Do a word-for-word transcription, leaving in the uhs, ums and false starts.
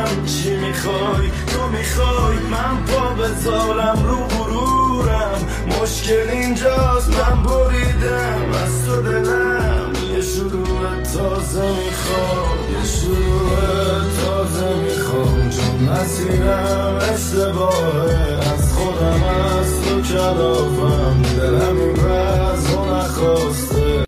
من چی میخوای؟ تو میخوای من پا بذارم رو غرورم؟ مشکل اینجاست من بریدم از تو دلم، یه شروع تازه میخوام، یه شروع تازه میخوام، چون مسیرم اشتباهه، از خودم از تو کلافم، دلم این وضع نخواسته